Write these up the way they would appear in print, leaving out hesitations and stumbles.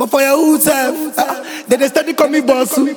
But for your own self, they study call me boss. Cho.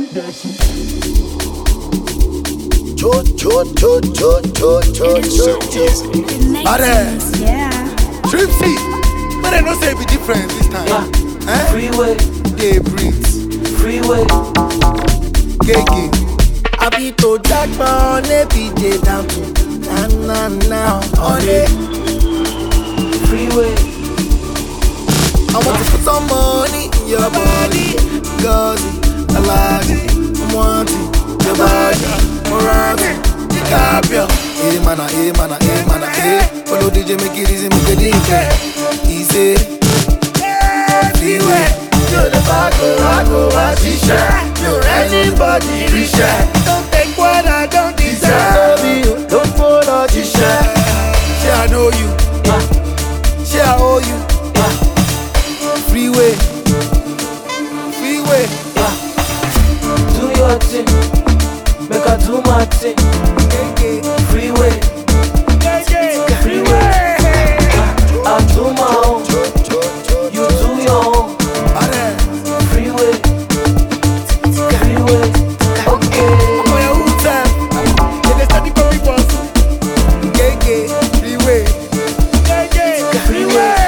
Yeah. Tripsy, but I don't say it be different this time. Freeway, They breathe. freeway. Gay. I be to Jack on a PJ down to now on it. Freeway, I want to put some money in your body, Gazi, Alaji, I'm wanting your body, Morati, DiCaprio. Hey mana, hey mana, hey mana, hey. Follow DJ, make it easy, make it easy. Easy, freeway. To the back, I go, I t-shirt. You're anybody, t-shirt. Don't take what I don't deserve. Don't follow t-shirt. Say I know you. Say I owe you. Freeway, Freeway. do your thing. Make I do my thing. Freeway, freeway. I do my own, you do your own. Freeway, freeway. Okay. For your own self, they study call me boss. Freeway. Freeway.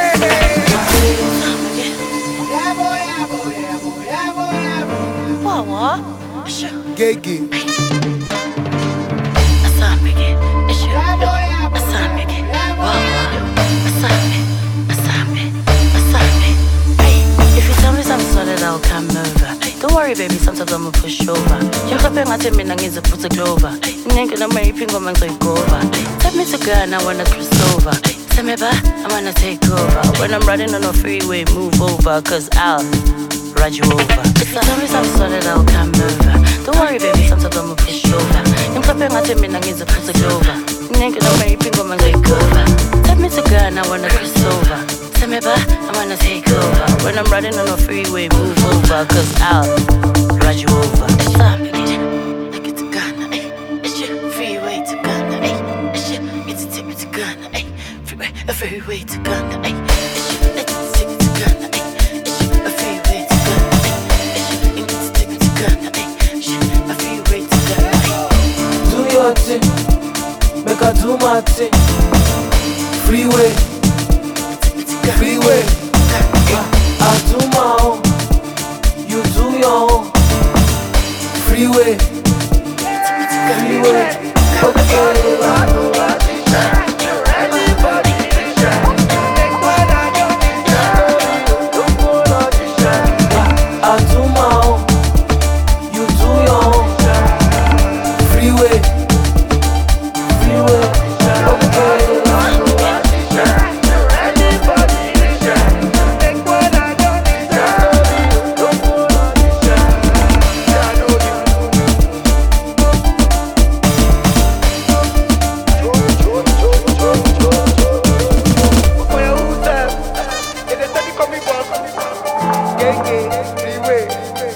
What? Gay. If you tell me something solid, I'll come over. Don't worry, baby, sometimes I'ma push over. You're clapping at me, and it's a put a clover. Nigga, I'm a pingo man, so go over. Take me to Ghana, I wanna cross over. Tell me back, I wanna take over. When I'm riding on a freeway, move over, cause I'll ride you over. If you tell me something solid, I'll come over. Don't worry, baby, sometimes I'ma push over. You're clapping at me, and it's a put a clover. Nigga, I'm a pingo man, so go over. Take me to Ghana, I wanna cross over. Tell me back, I wanna take over. When I'm riding on a freeway, move over, cause I'll ride you over. I get to Ghana, it's your freeway to Ghana, it's your, it's to take me to Ghana, freeway to Ghana, it's your, it's to take me to Ghana, it's your, freeway to Ghana, it's your, it's to take me to Ghana, it's your, freeway to Ghana. Do your thing. Make I do my thing. Freeway, freeway. I do my own, you do your own. Freeway, freeway. Okay. I do my own, you do your own. Freeway, freeway. Okay. For your own self, they study call me boss. Freeway.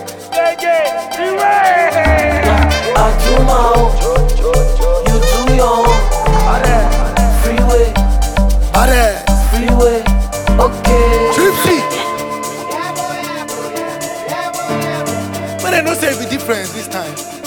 I do my own, you do your own. Freeway, freeway. Okay. Tripsy. But I don't say it be different this time.